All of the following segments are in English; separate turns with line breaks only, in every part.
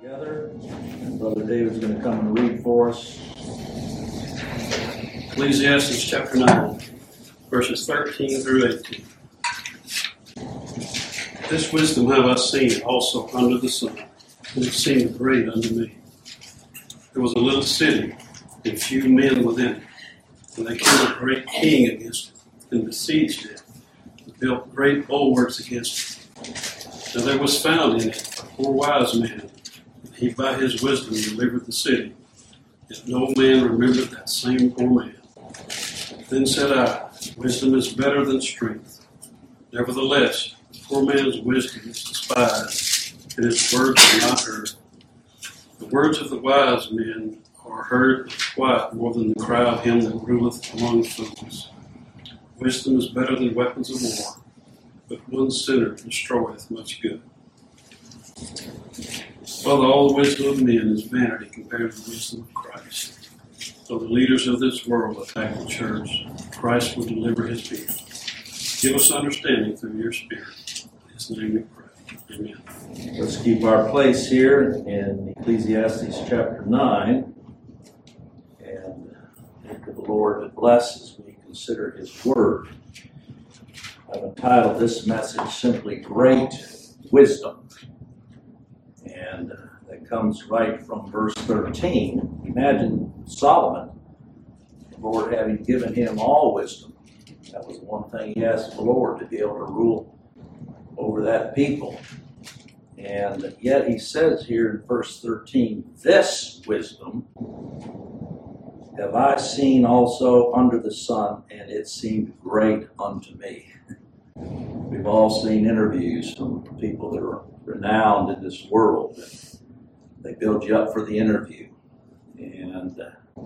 Together, and Brother David's going to come and read for us.
Ecclesiastes chapter 9, verses 13 through 18. This wisdom have I seen also under the sun, and it seemed great unto me. There was a little city, and few men within it, and there came a great king against it, and besieged it, and built great bulwarks against it. Now there was found in it a poor wise man. He by his wisdom delivered the city, yet no man remembered that same poor man. Then said I, wisdom is better than strength. Nevertheless, the poor man's wisdom is despised, and his words are not heard. The words of the wise men are heard quiet more than the cry of him that ruleth among fools. Wisdom is better than weapons of war, but one sinner destroyeth much good. Father, all the wisdom of men is vanity compared to the wisdom of Christ. So the leaders of this world attack the church. Christ will deliver his people. Give us understanding through your Spirit. In his name we pray. Amen.
Let's keep our place here in Ecclesiastes chapter 9. And look to the Lord to bless as we consider his word. I've entitled this message simply Great Wisdom. And that comes right from verse 13. Imagine Solomon, the Lord having given him all wisdom. That was one thing he asked the Lord, to be able to rule over that people. And yet he says here in verse 13, this wisdom have I seen also under the sun, and it seemed great unto me. We've all seen interviews from people that are renowned in this world. They build you up for the interview. And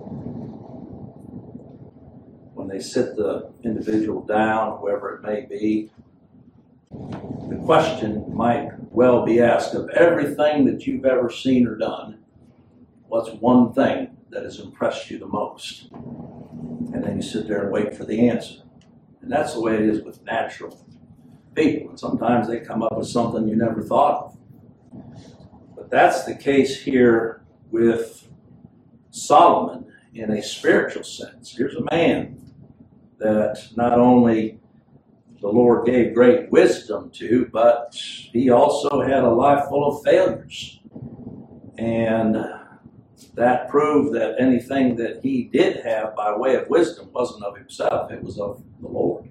when they sit the individual down, whoever it may be, the question might well be asked, of everything that you've ever seen or done, what's one thing that has impressed you the most? And then you sit there and wait for the answer. And that's the way it is with natural people. And sometimes they come up with something you never thought of. But that's the case here with Solomon in a spiritual sense. Here's a man that not only the Lord gave great wisdom to, but he also had a life full of failures. And that proved that anything that he did have by way of wisdom wasn't of himself, it was of the Lord.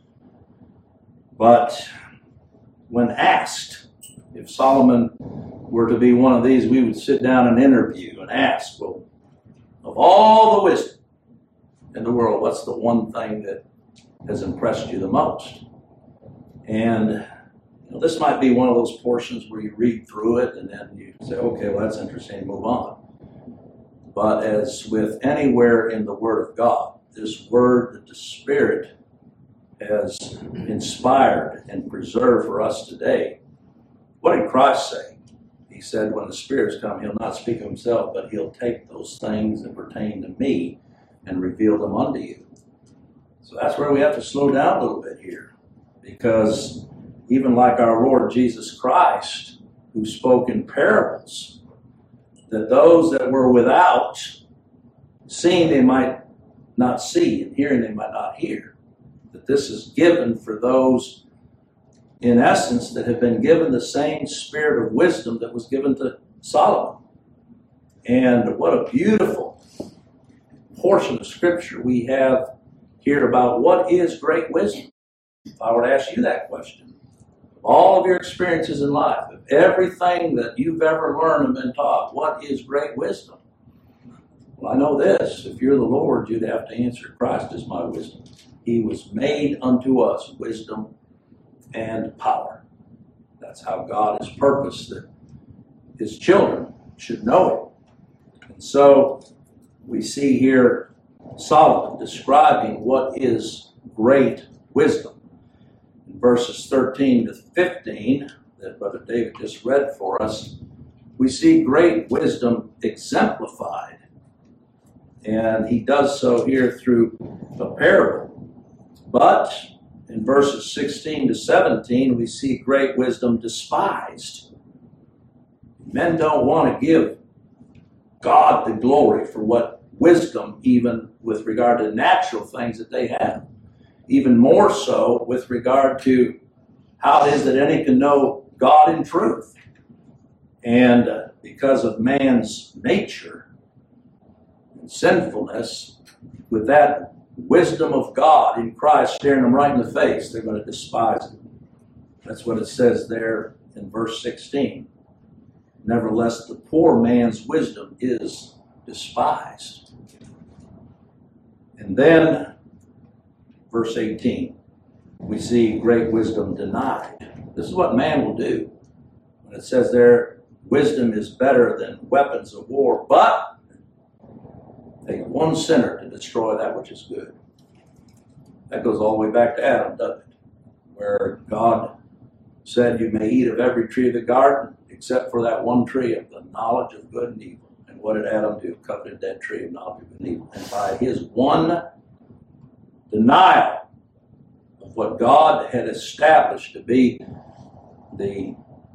But when asked if Solomon were to be one of these, we would sit down and interview and ask, well, of all the wisdom in the world, what's the one thing that has impressed you the most? And this might be one of those portions where you read through it and then you say, okay, well, that's interesting, move on. But as with anywhere in the Word of God, this Word that the Spirit has inspired and preserved for us today, what did Christ say? He said, when the Spirit's come, he'll not speak of himself, but he'll take those things that pertain to me and reveal them unto you. So that's where we have to slow down a little bit here, because even like our Lord Jesus Christ, who spoke in parables, that those that were without, seeing they might not see, and hearing they might not hear, that this is given for those, in essence, that have been given the same spirit of wisdom that was given to Solomon. And what a beautiful portion of Scripture we have here about what is great wisdom. If I were to ask you that question, of all of your experiences in life, of everything that you've ever learned and been taught, what is great wisdom? Well, I know this, if you're the Lord, you'd have to answer, Christ is my wisdom. He was made unto us wisdom and power. That's how God has purposed that his children should know it. And so we see here Solomon describing what is great wisdom. In verses 13 to 15 that Brother David just read for us, we see great wisdom exemplified. And he does so here through a parable. But in verses 16 to 17, we see great wisdom despised. Men don't want to give God the glory for what wisdom, even with regard to natural things that they have. Even more so with regard to how it is that any can know God in truth. And because of man's nature and sinfulness, with that wisdom of God in Christ staring them right in the face, they're going to despise it. That's what it says there in verse 16. Nevertheless, the poor man's wisdom is despised. And then, verse 18, we see great wisdom denied. This is what man will do. When it says there, wisdom is better than weapons of war, but take one sinner to destroy that which is good. That goes all the way back to Adam, doesn't it? Where God said, you may eat of every tree of the garden, except for that one tree of the knowledge of good and evil. And what did Adam do? Coveted that tree of knowledge of good and evil. And by his one denial of what God had established to be the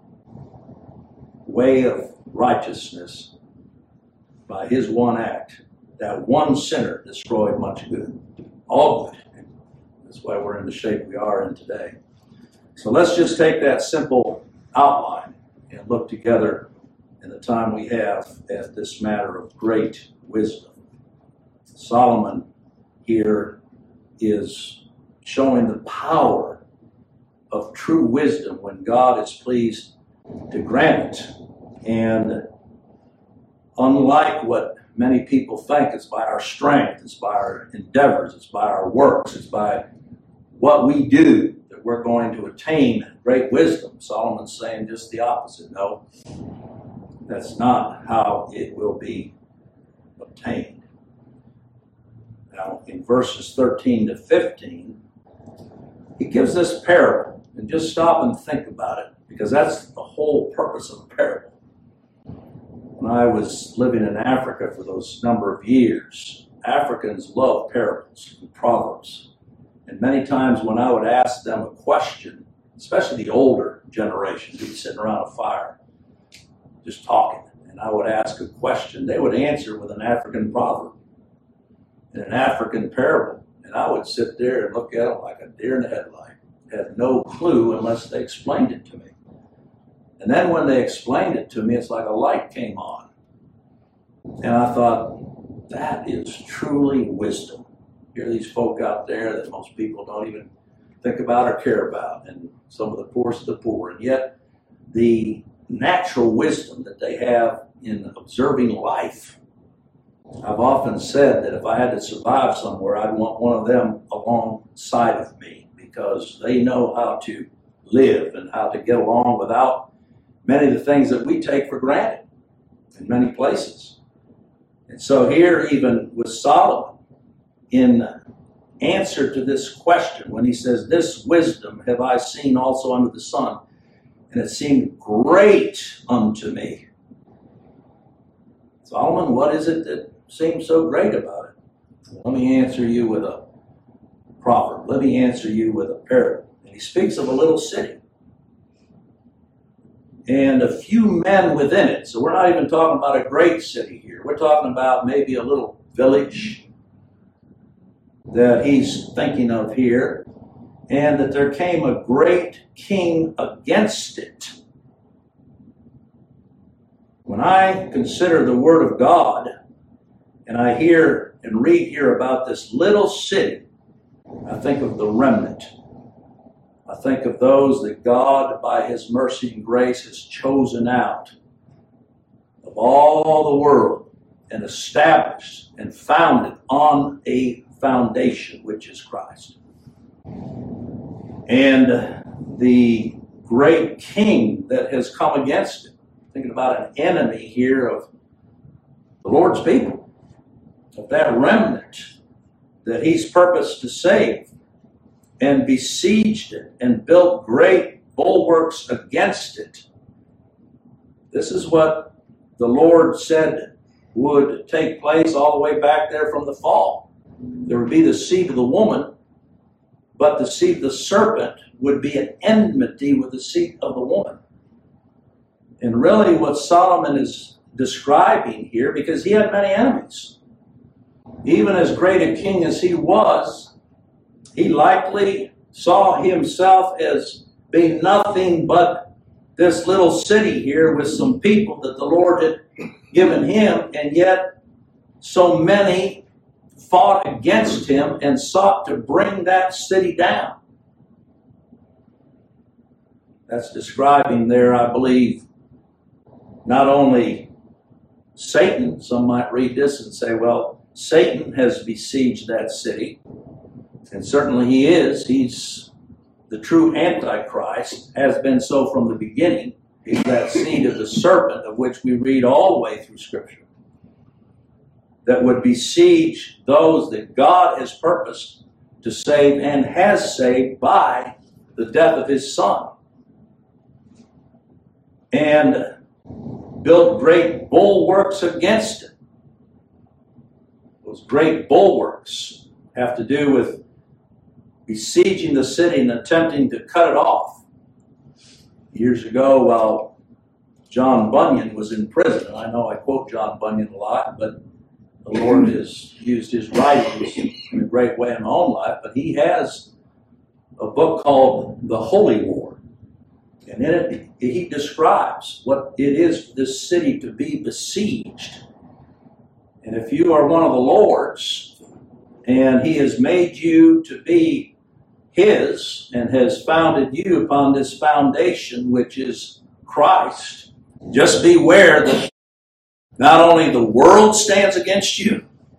way of righteousness, by his one act, that one sinner destroyed much good. All good. That's why we're in the shape we are in today. So let's just take that simple outline and look together in the time we have at this matter of great wisdom. Solomon here is showing the power of true wisdom when God is pleased to grant it. And unlike what many people think, it's by our strength, it's by our endeavors, it's by our works, it's by what we do that we're going to attain great wisdom. Solomon's saying just the opposite. No, that's not how it will be obtained. Now, in verses 13 to 15, he gives this parable. And just stop and think about it, because that's the whole purpose of a parable. When I was living in Africa for those number of years, Africans love parables and proverbs. And many times when I would ask them a question, especially the older generation, who'd be sitting around a fire, just talking, and I would ask a question, they would answer with an African proverb and an African parable. And I would sit there and look at them like a deer in the headlight. Had no clue unless they explained it to me. And then when they explained it to me, it's like a light came on. And I thought, that is truly wisdom. Here are these folk out there that most people don't even think about or care about, and some of the poorest of the poor. And yet, the natural wisdom that they have in observing life. I've often said that if I had to survive somewhere, I'd want one of them alongside of me, because they know how to live and how to get along without many of the things that we take for granted in many places. And so here, even with Solomon, in answer to this question, when he says, this wisdom have I seen also under the sun, and it seemed great unto me. Solomon, what is it that seems so great about it? Let me answer you with a proverb. Let me answer you with a parable. And he speaks of a little city and a few men within it. So we're not even talking about a great city here. We're talking about maybe a little village that he's thinking of here, and that there came a great king against it. When I consider the Word of God, and I hear and read here about this little city, I think of the remnant. I think of those that God, by His mercy and grace, has chosen out of all the world and established and founded on a foundation, which is Christ. And the great king that has come against it, thinking about an enemy here of the Lord's people, of that remnant that He's purposed to save, and besieged it and built great bulwarks against it. This is what the Lord said would take place all the way back there from the fall. There would be the seed of the woman, but the seed of the serpent would be an enmity with the seed of the woman. And really what Solomon is describing here, because he had many enemies. Even as great a king as he was, he likely saw himself as being nothing but this little city here with some people that the Lord had given him, and yet so many fought against him and sought to bring that city down. That's describing there, I believe, not only Satan. Some might read this and say, well, Satan has besieged that city. And certainly he is. He's the true Antichrist, has been so from the beginning. He's that seed of the serpent of which we read all the way through Scripture, that would besiege those that God has purposed to save and has saved by the death of his Son. And built great bulwarks against it. Those great bulwarks have to do with besieging the city and attempting to cut it off. Years ago, while John Bunyan was in prison, and I know I quote John Bunyan a lot, but the Lord has used his writings in a great way in my own life, but he has a book called The Holy War. And in it, he describes what it is for this city to be besieged. And if you are one of the Lord's, and he has made you to be his, and has founded you upon this foundation, which is Christ, just beware that not only the world stands against you,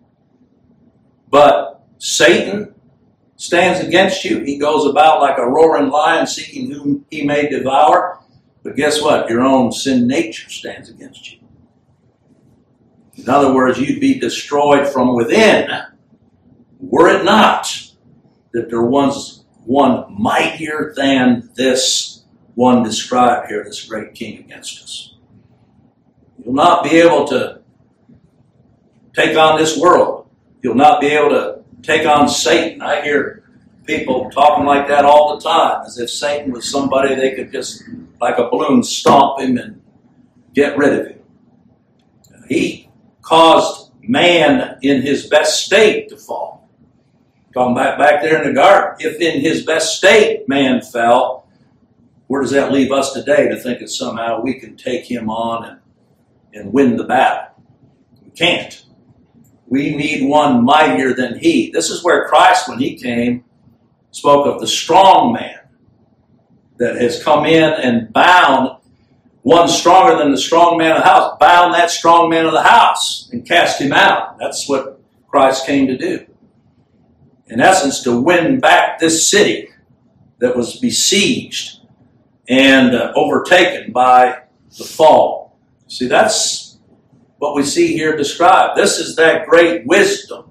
but Satan stands against you. He goes about like a roaring lion seeking whom he may devour. But guess what? Your own sin nature stands against you. In other words, you'd be destroyed from within were it not that there was one mightier than this one described here, this great king against us. You'll not be able to take on this world. You'll not be able to take on Satan. I hear people talking like that all the time, as if Satan was somebody they could just, like a balloon, stomp him and get rid of him. He caused man in his best state to fall. Talking back there in the garden, if in his best state man fell, where does that leave us today to think that somehow we can take him on and win the battle? We can't. We need one mightier than he. This is where Christ, when he came, spoke of the strong man that has come in and bound one stronger than the strong man of the house, bound that strong man of the house and cast him out. That's what Christ came to do. In essence, to win back this city that was besieged and overtaken by the fall. See, that's what we see here described. This is that great wisdom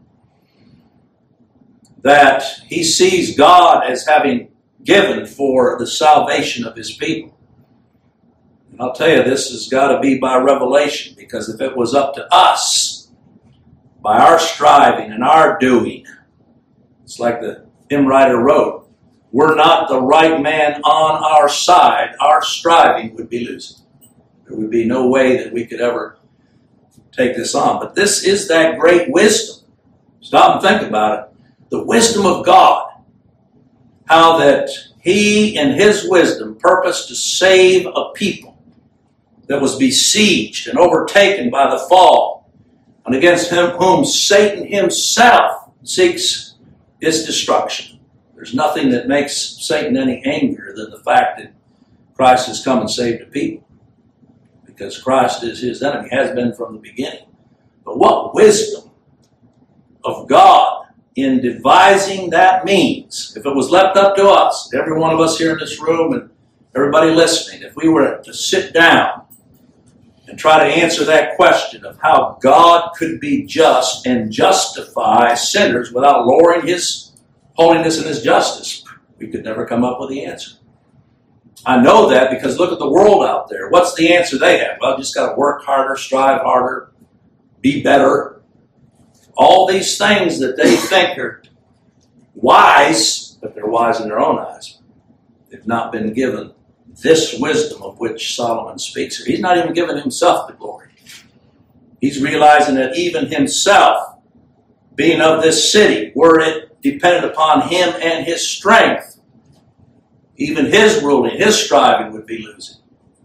that he sees God as having given for the salvation of his people. And I'll tell you, this has got to be by revelation, because if it was up to us, by our striving and our doing, it's like the hymn writer wrote, we're not the right man on our side, our striving would be losing. There would be no way that we could ever take this on. But this is that great wisdom. Stop and think about it. The wisdom of God. How that he, in his wisdom, purposed to save a people that was besieged and overtaken by the fall, and against whom Satan himself seeks his destruction. There's nothing that makes Satan any angrier than the fact that Christ has come and saved a people. Because Christ is his enemy, has been from the beginning. But what wisdom of God in devising that means, if it was left up to us, every one of us here in this room and everybody listening, if we were to sit down and try to answer that question of how God could be just and justify sinners without lowering his holiness and his justice, we could never come up with the answer. I know that because look at the world out there. What's the answer they have? Well, just got to work harder, strive harder, be better. All these things that they think are wise, but they're wise in their own eyes. They've not been given this wisdom of which Solomon speaks here. He's not even giving himself the glory. He's realizing that even himself, being of this city, were it dependent upon him and his strength, even his ruling, his striving would be losing.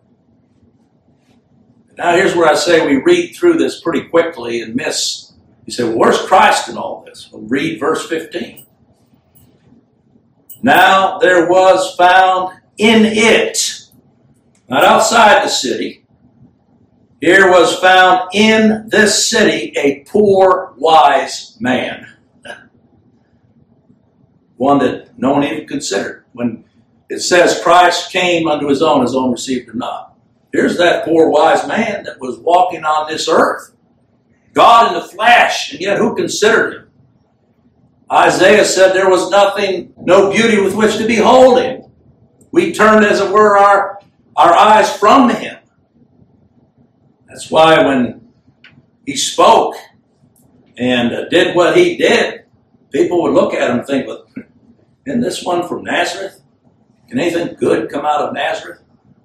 Now here's where I say we read through this pretty quickly and miss. You say, well, where's Christ in all this? Well, read verse 15. Now there was found in it, not outside the city, here was found in this city a poor wise man. One that no one even considered. When it says Christ came unto his own received him not. Here's that poor wise man that was walking on this earth. God in the flesh, and yet who considered him? Isaiah said there was nothing, no beauty with which to behold him. We turned, as it were, our eyes from him. That's why when he spoke and did what he did, people would look at him and think, well, isn't this one from Nazareth? Can anything good come out of Nazareth?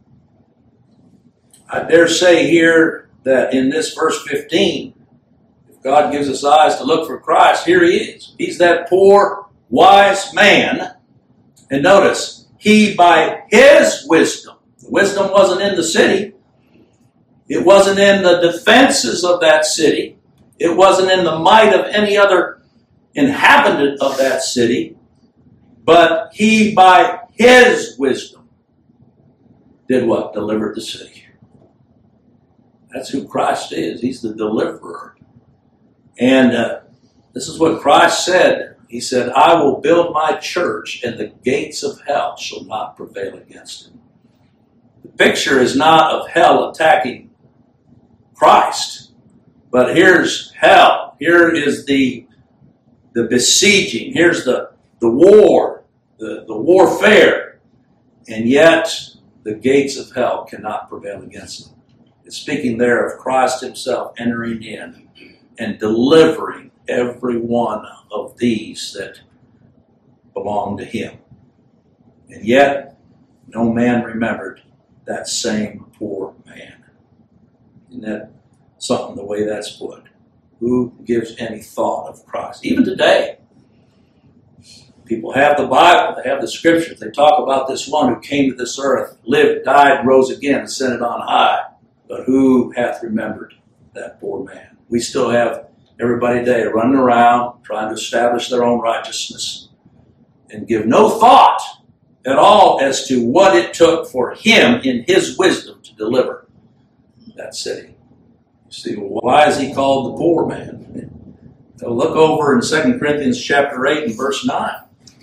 I dare say here that in this verse 15, if God gives us eyes to look for Christ, here he is. He's that poor, wise man. And notice, he by his wisdom, the wisdom wasn't in the city. It wasn't in the defenses of that city. It wasn't in the might of any other inhabitant of that city. But he by his wisdom did what? Delivered the city. That's who Christ is. He's the deliverer. And this is what Christ said. He said, I will build my church and the gates of hell shall not prevail against it. The picture is not of hell attacking Christ. But here's hell. Here is the besieging. Here's the war, the warfare. And yet the gates of hell cannot prevail against it. It's speaking there of Christ himself entering in and delivering every one of these that belong to him. And yet, no man remembered that same poor man. Isn't that something, the way that's put? Who gives any thought of Christ? Even today, people have the Bible, they have the Scriptures. They talk about this one who came to this earth, lived, died, rose again, ascended on high. But who hath remembered that poor man? We still have everybody today running around trying to establish their own righteousness and give no thought at all as to what it took for him in his wisdom to deliver that city. You see, well, why is he called the poor man? So look over in 2 Corinthians chapter 8 and verse 9.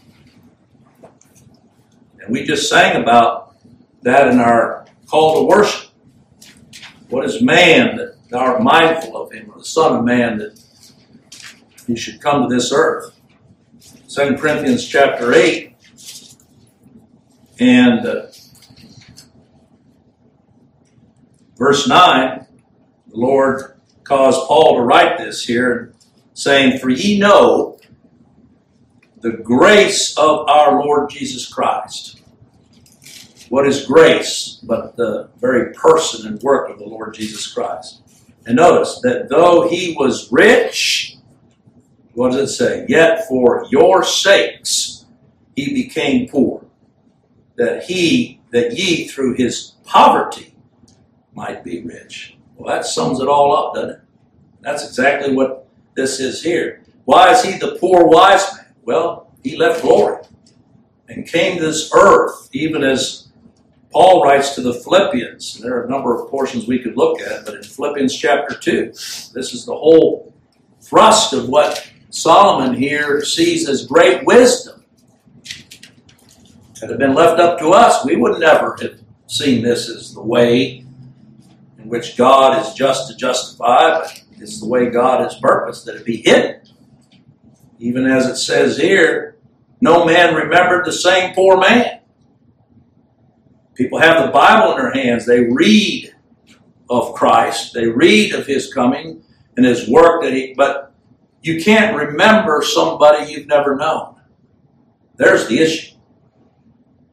And we just sang about that in our call to worship. What is man that thou art mindful of him, or the Son of Man that he should come to this earth? 2 Corinthians chapter 8 and verse 9, the Lord caused Paul to write this here, saying, For ye know the grace of our Lord Jesus Christ. What is grace but the very person and work of the Lord Jesus Christ? And notice that though he was rich, what does it say? Yet for your sakes he became poor, that ye through his poverty might be rich. Well, that sums it all up, doesn't it? That's exactly what this is here. Why is he the poor wise man? Well, he left glory and came to this earth, even as Paul writes to the Philippians. There are a number of portions we could look at, but in Philippians chapter 2, this is the whole thrust of what Solomon here sees as great wisdom. Had it been left up to us, we would never have seen this as the way in which God is just to justify, but it's the way God has purposed that it be hidden. Even as it says here, no man remembered the same poor man. People have the Bible in their hands. They read of Christ. They read of his coming and his work but you can't remember somebody you've never known. There's the issue. A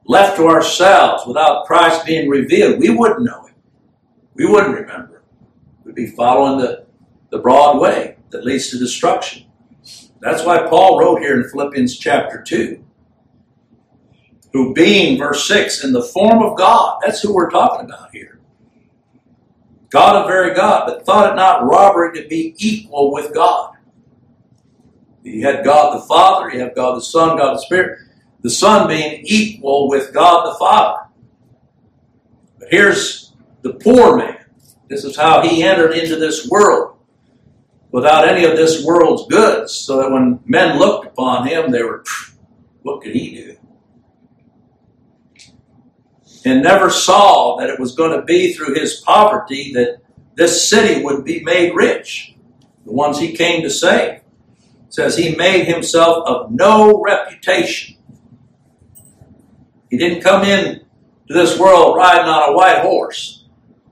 left to ourselves without Christ being revealed, we wouldn't know him. We wouldn't remember him. We'd be following the broad way that leads to destruction. That's why Paul wrote here in Philippians chapter 2, who being, verse 6, in the form of God, that's who we're talking about here. God of very God, but thought it not robbery to be equal with God. You had God the Father, you have God the Son, God the Spirit. The Son being equal with God the Father. But here's the poor man. This is how he entered into this world without any of this world's goods, so that when men looked upon him, they were, what could he do? And never saw that it was going to be through his poverty that this city would be made rich. The ones he came to save. It says he made himself of no reputation. He didn't come in to this world riding on a white horse.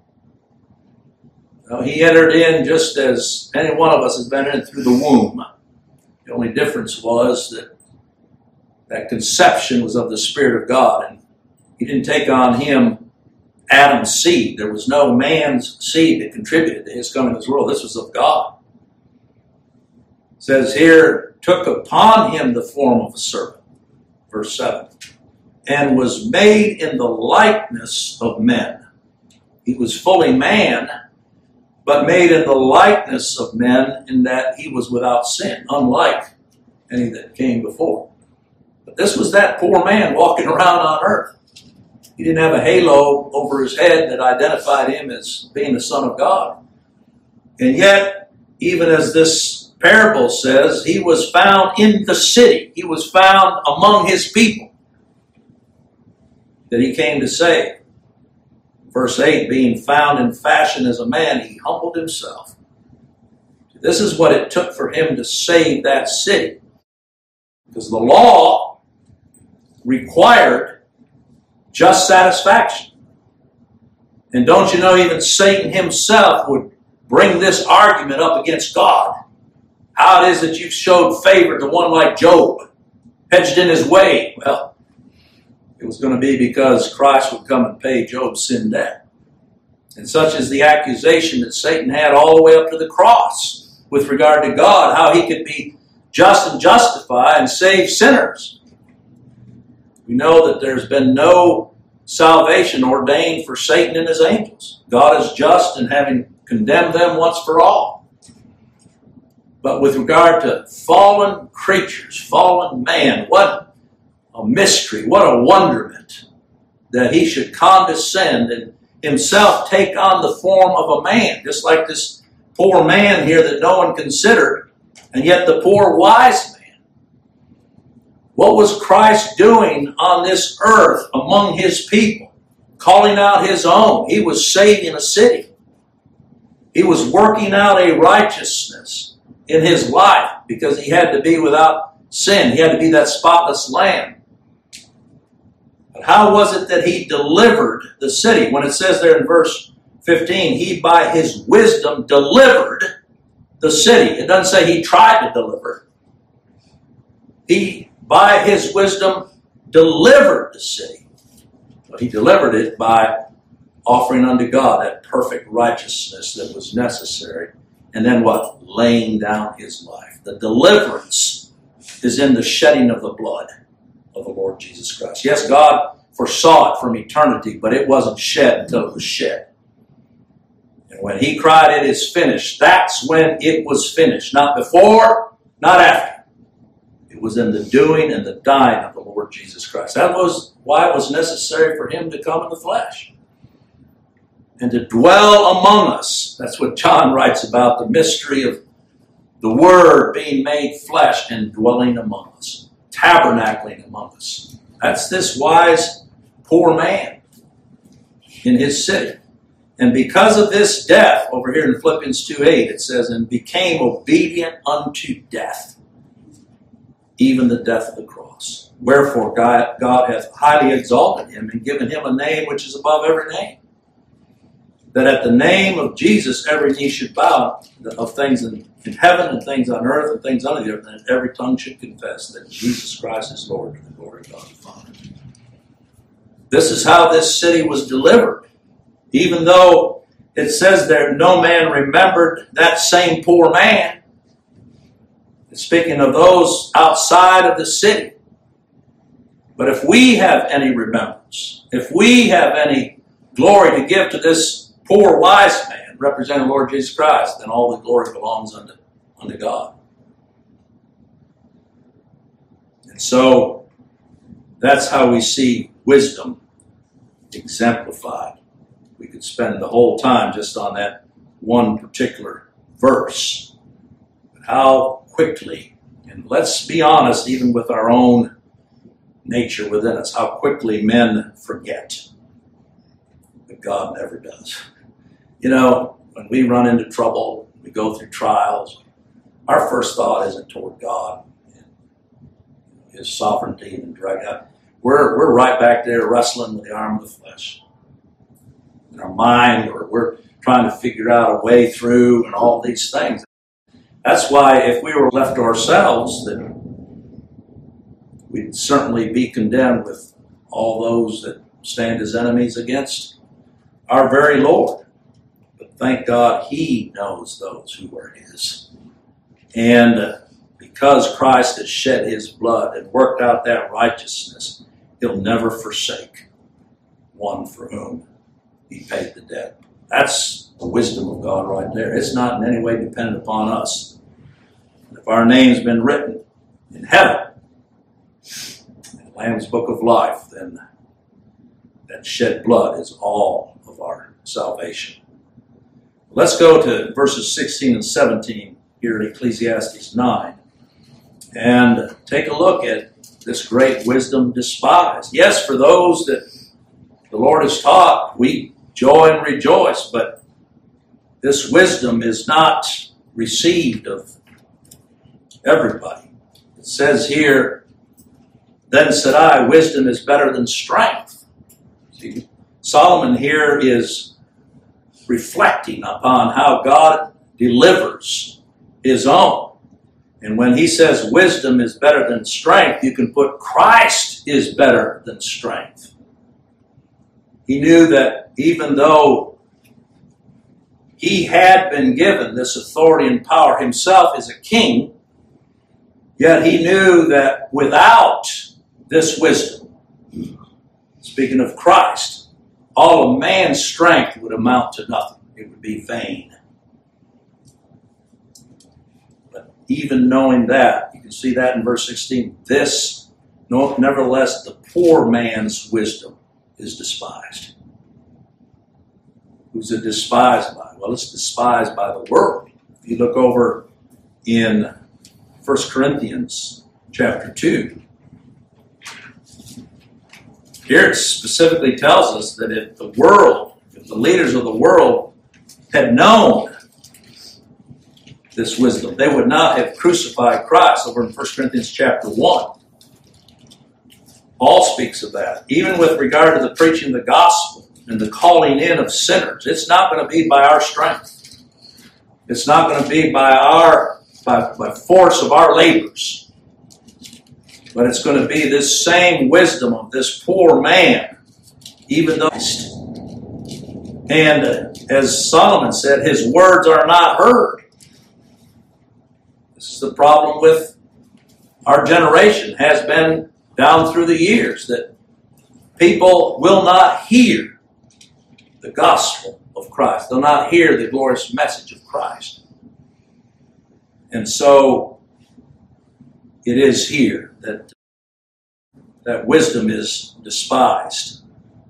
No, he entered in just as any one of us has been in through the womb. The only difference was that conception was of the Spirit of God, and he didn't take on him Adam's seed. There was no man's seed that contributed to his coming to this world. This was of God. It says here, took upon him the form of a servant. Verse 7. And was made in the likeness of men. He was fully man, but made in the likeness of men in that he was without sin, unlike any that came before. But this was that poor man walking around on earth. He didn't have a halo over his head that identified him as being the Son of God. And yet, even as this parable says, he was found in the city. He was found among his people that he came to save. Verse 8, being found in fashion as a man, he humbled himself. This is what it took for him to save that city. Because the law required just satisfaction. And don't you know, even Satan himself would bring this argument up against God. How it is that you've showed favor to one like Job, hedged in his way. Well, it was going to be because Christ would come and pay Job's sin debt. And such is the accusation that Satan had all the way up to the cross with regard to God, how he could be just and justify and save sinners. We know that there's been no salvation ordained for Satan and his angels. God is just in having condemned them once for all. But with regard to fallen creatures, fallen man, what a mystery, what a wonderment that he should condescend and himself take on the form of a man, just like this poor man here that no one considered, and yet the poor wise man. What was Christ doing on this earth among his people? Calling out his own. He was saving a city. He was working out a righteousness in his life because he had to be without sin. He had to be that spotless lamb. But how was it that he delivered the city? When it says there in verse 15, he by his wisdom delivered the city. It doesn't say he tried to deliver. He by his wisdom, delivered the city. But he delivered it by offering unto God that perfect righteousness that was necessary. And then what? Laying down his life. The deliverance is in the shedding of the blood of the Lord Jesus Christ. Yes, God foresaw it from eternity, but it wasn't shed until it was shed. And when he cried, it is finished, that's when it was finished. Not before, not after. It was in the doing and the dying of the Lord Jesus Christ. That was why it was necessary for him to come in the flesh and to dwell among us. That's what John writes about, the mystery of the Word being made flesh and dwelling among us, tabernacling among us. That's this wise poor man in his city. And because of this death, over here in Philippians 2:8, it says, and became obedient unto death, even the death of the cross. Wherefore God hath highly exalted him and given him a name which is above every name, that at the name of Jesus every knee should bow, of things in heaven and things on earth and things under the earth, and every tongue should confess that Jesus Christ is Lord, to the glory of God the Father. This is how this city was delivered. Even though it says there, no man remembered that same poor man. It's speaking of those outside of the city. But if we have any remembrance, if we have any glory to give to this poor wise man, representing the Lord Jesus Christ, then all the glory belongs unto God. And so, that's how we see wisdom exemplified. We could spend the whole time just on that one particular verse. But how quickly, and let's be honest, even with our own nature within us, how quickly men forget. But God never does. You know, when we run into trouble, we go through trials, our first thought isn't toward God and His sovereignty and direct. We're right back there wrestling with the arm of the flesh. In our mind, or we're trying to figure out a way through and all these things. That's why if we were left to ourselves, then we'd certainly be condemned with all those that stand as enemies against our very Lord. But thank God He knows those who are His. And because Christ has shed His blood and worked out that righteousness, He'll never forsake one for whom He paid the debt. That's the wisdom of God right there. It's not in any way dependent upon us. If our name's been written in heaven, in the Lamb's Book of Life, then that shed blood is all of our salvation. Let's go to verses 16 and 17 here in Ecclesiastes 9 and take a look at this great wisdom despised. Yes, for those that the Lord has taught, we joy and rejoice, but this wisdom is not received of everybody. It says here, then said I, wisdom is better than strength. See, Solomon here is reflecting upon how God delivers His own. And when he says wisdom is better than strength, you can put Christ is better than strength. He knew that even though he had been given this authority and power himself as a king, yet he knew that without this wisdom, speaking of Christ, all of man's strength would amount to nothing. It would be vain. But even knowing that, you can see that in verse 16, this, nevertheless, the poor man's wisdom is despised. Who's it despised by? Well, it's despised by the world. If you look over in 1 Corinthians chapter 2, here it specifically tells us that if the world, if the leaders of the world had known this wisdom, they would not have crucified Christ. Over in 1 Corinthians chapter 1. Paul speaks of that. Even with regard to the preaching of the gospel and the calling in of sinners, it's not going to be by our strength. It's not going to be by force of our labors. But it's going to be this same wisdom of this poor man, even though. And as Solomon said, his words are not heard. This is the problem with our generation, has been down through the years, that people will not hear the gospel of Christ. They'll not hear the glorious message of Christ. And so it is here that wisdom is despised.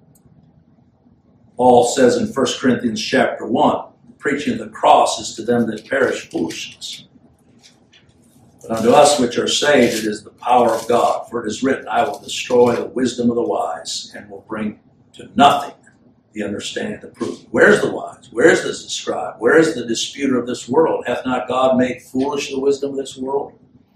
Paul says in 1 Corinthians chapter 1, the preaching of the cross is to them that perish foolishness. But unto us which are saved, it is the power of God. For it is written, I will destroy the wisdom of the wise, and will bring to nothing the understanding of the prudent. Where's the wise? Where is this scribe? Where is the disputer of this world? Hath not God made foolish the wisdom of this world?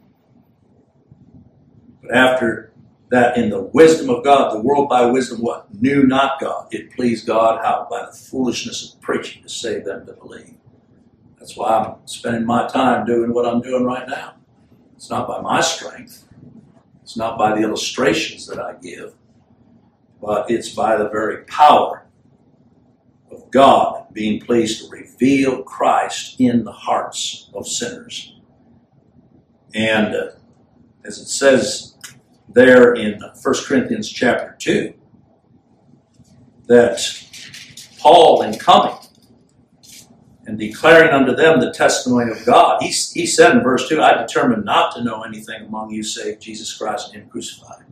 But after that, in the wisdom of God, the world by wisdom what? Knew not God. It pleased God how? By the foolishness of preaching to save them that believe. That's why I'm spending my time doing what I'm doing right now. It's not by my strength. It's not by the illustrations that I give. but it's by the very power of God being pleased to reveal Christ in the hearts of sinners. And as it says there in 1 Corinthians chapter 2, that Paul, in coming and declaring unto them the testimony of God, he said in verse 2, I determined not to know anything among you save Jesus Christ and Him crucified.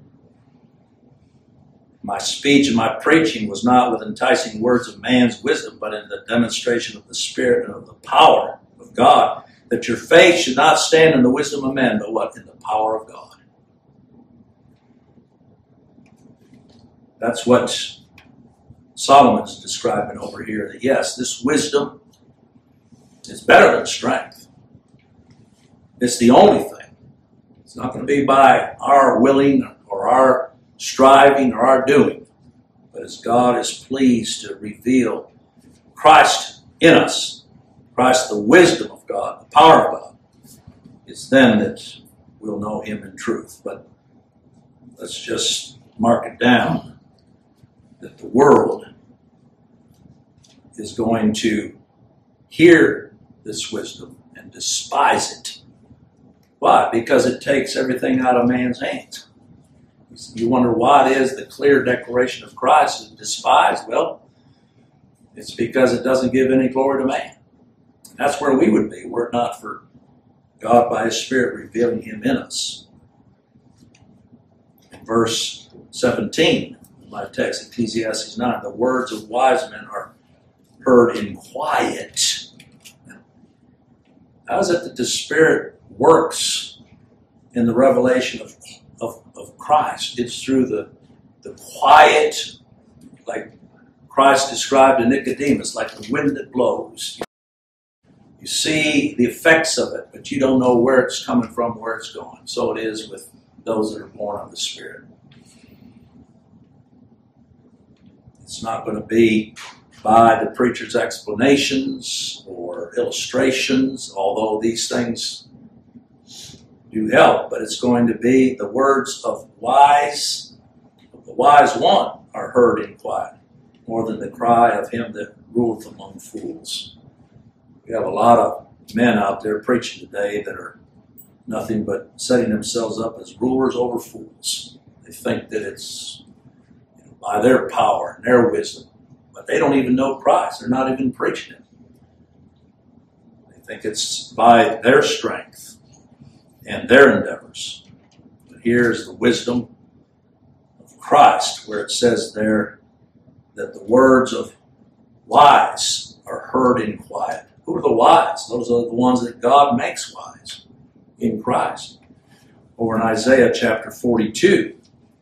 My speech and my preaching was not with enticing words of man's wisdom, but in the demonstration of the Spirit and of the power of God, that your faith should not stand in the wisdom of men, but what? In the power of God. That's what Solomon's describing over here. That yes, this wisdom is better than strength. It's the only thing. It's not going to be by our willing or our striving or our doing, but as God is pleased to reveal Christ in us, Christ, the wisdom of God, the power of God, it's then that we'll know Him in truth. But let's just mark it down that the world is going to hear this wisdom and despise it. Why? Because it takes everything out of man's hands. You wonder why it is the clear declaration of Christ is despised? Well, it's because it doesn't give any glory to man. That's where we would be were it not for God by His Spirit revealing Him in us. In verse 17 of my text, Ecclesiastes 9, the words of wise men are heard in quiet. How is it that the Spirit works in the revelation of Christ? It's through the quiet, like Christ described to Nicodemus, like the wind that blows. You see the effects of it, but you don't know where it's coming from, where it's going. So it is with those that are born of the Spirit. It's not going to be by the preacher's explanations or illustrations, although these things do help, but it's going to be the words of the wise one are heard in quiet, more than the cry of him that ruleth among fools. We have a lot of men out there preaching today that are nothing but setting themselves up as rulers over fools. They think that it's by their power and their wisdom, but they don't even know Christ. They're not even preaching it. They think it's by their strength and their endeavors. But here's the wisdom of Christ, where it says there that the words of wise are heard in quiet. Who are the wise? Those are the ones that God makes wise in Christ. Over in Isaiah chapter 42.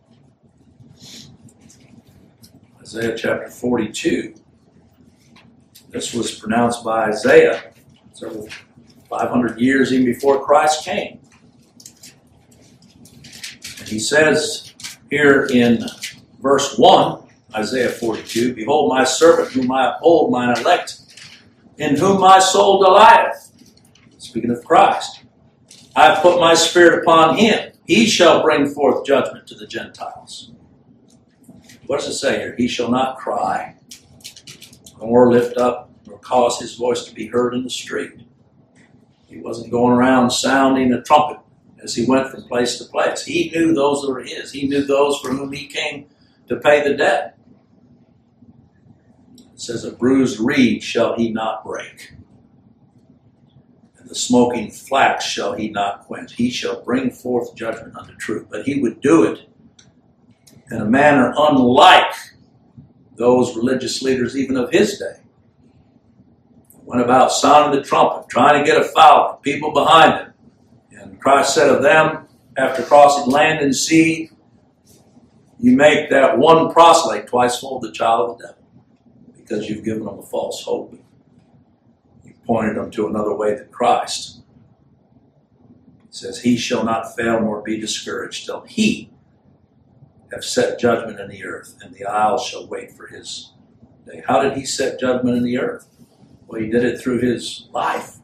Isaiah chapter 42. This was pronounced by Isaiah several 500 years even before Christ came. And he says here in verse 1, Isaiah 42, Behold my servant whom I uphold, mine elect, in whom my soul delighteth. Speaking of Christ. I have put my spirit upon him. He shall bring forth judgment to the Gentiles. What does it say here? He shall not cry, nor lift up, nor cause his voice to be heard in the street. He wasn't going around sounding a trumpet as he went from place to place. He knew those that were his. He knew those for whom he came to pay the debt. It says, a bruised reed shall he not break, and the smoking flax shall he not quench. He shall bring forth judgment unto truth. But he would do it in a manner unlike those religious leaders even of his day. Went about sounding the trumpet, trying to get a foul, people behind him. And Christ said of them, after crossing land and sea, you make that one proselyte twice full of the child of the devil, because you've given them a false hope. You pointed them to another way than Christ. He says, he shall not fail nor be discouraged till he have set judgment in the earth, and the isles shall wait for his day. How did he set judgment in the earth? Well, he did it through his life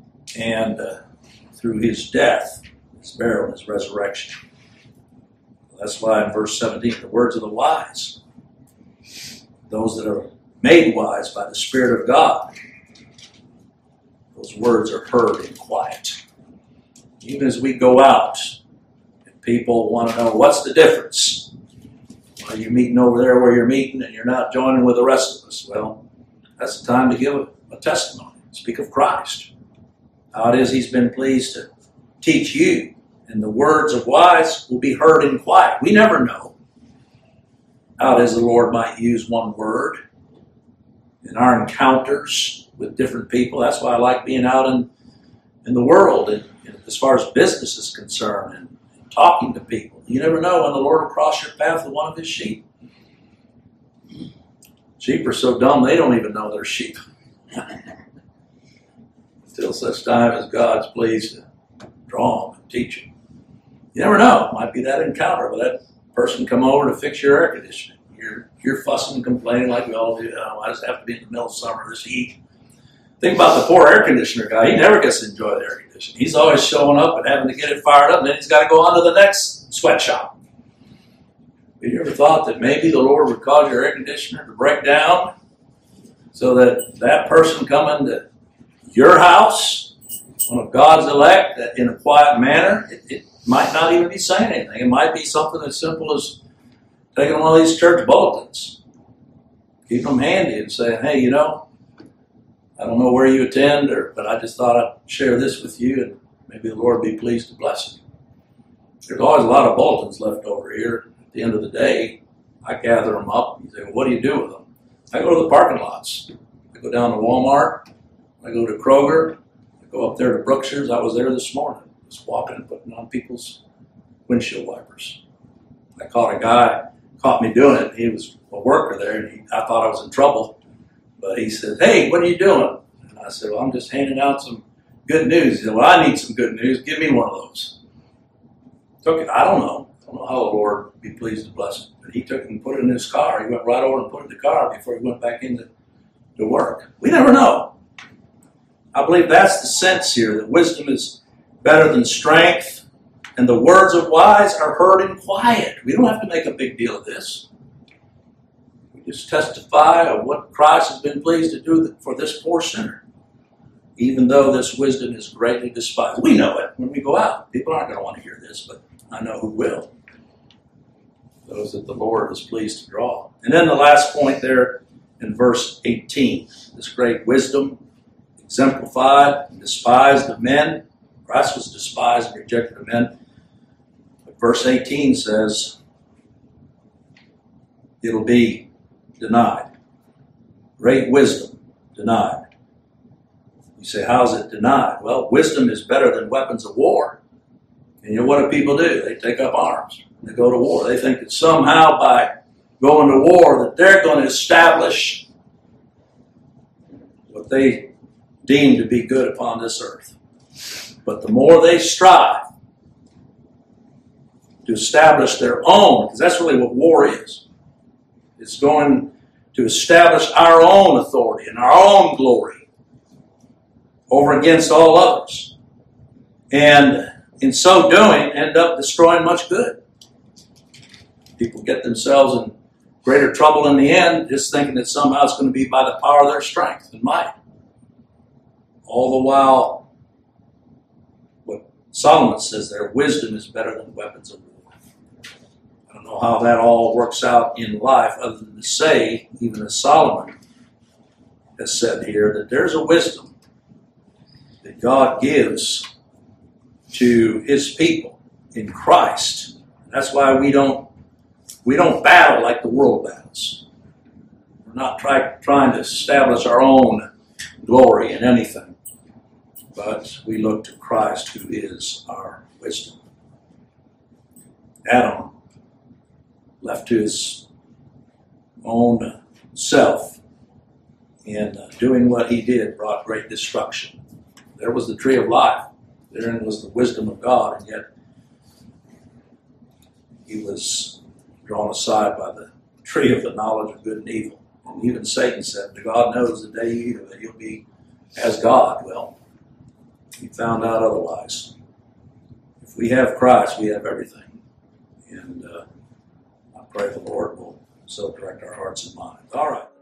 and through his death, his burial, and his resurrection. That's why in verse 17, the words of the wise, those that are made wise by the Spirit of God, those words are heard in quiet. Even as we go out, and people want to know, what's the difference? Are you meeting over there where you're meeting and you're not joining with the rest of us? Well, that's the time to give a testimony. Speak of Christ. How it is He's been pleased to teach you. And the words of wise will be heard in quiet. We never know how it is the Lord might use one word in our encounters with different people. That's why I like being out in the world, and as far as business is concerned, and talking to people. You never know when the Lord will cross your path with one of His sheep. Sheep are so dumb they don't even know they're sheep. Till such time as God's pleased to draw them and teach them. You never know. It might be that encounter with that person come over to fix your air conditioning. You're fussing and complaining like we all do. Oh, I just have to be in the middle of summer, this heat. Think about the poor air conditioner guy. He never gets to enjoy the air conditioning. He's always showing up and having to get it fired up, and then he's got to go on to the next sweatshop. Have you ever thought that maybe the Lord would cause your air conditioner to break down so that that person coming to your house, one of God's elect, that in a quiet manner, it might not even be saying anything. It might be something as simple as taking one of these church bulletins, keep them handy and saying, hey, I don't know where you attend, but I just thought I'd share this with you, and maybe the Lord be pleased to bless it. There's always a lot of bulletins left over here. At the end of the day, I gather them up. You say, well, what do you do with them? I go to the parking lots. I go down to Walmart. I go to Kroger. I go up there to Brookshire's. I was there this morning, just walking and putting on people's windshield wipers. I caught a guy, caught me doing it. He was a worker there, and I thought I was in trouble. But he said, hey, what are you doing? And I said, well, I'm just handing out some good news. He said, well, I need some good news. Give me one of those. Took it. I don't know how the Lord would be pleased to bless it. But he took it and put it in his car. He went right over and put it in the car before he went back into work. We never know. I believe that's the sense here, that wisdom is better than strength, and the words of wise are heard in quiet. We don't have to make a big deal of this. Just testify of what Christ has been pleased to do for this poor sinner, even though this wisdom is greatly despised. We know it when we go out. People aren't going to want to hear this, but I know who will. Those that the Lord is pleased to draw. And then the last point there in verse 18, this great wisdom exemplified and despised of men. Christ was despised and rejected of men. But verse 18 says, it'll be denied. Great wisdom denied. You say, how is it denied? Well, wisdom is better than weapons of war. And what do people do? They take up arms. They go to war. They think that somehow by going to war that they're going to establish what they deem to be good upon this earth. But the more they strive to establish their own, because that's really what war is. It's going to establish our own authority and our own glory over against all others. And in so doing, end up destroying much good. People get themselves in greater trouble in the end, just thinking that somehow it's going to be by the power of their strength and might. All the while, what Solomon says there, wisdom is better than weapons of war. I don't know how that all works out in life, other than to say, even as Solomon has said here, that there's a wisdom that God gives to His people in Christ. That's why we don't battle like the world battles. We're not trying to establish our own glory in anything, but we look to Christ, who is our wisdom. Adam, left to his own self, and doing what he did brought great destruction. There was the tree of life. Therein was the wisdom of God, and yet he was drawn aside by the tree of the knowledge of good and evil. And even Satan said, God knows the day you eat of it, you'll be as God. Well, he found out otherwise. If we have Christ, we have everything. And I pray the Lord will so direct our hearts and minds. All right.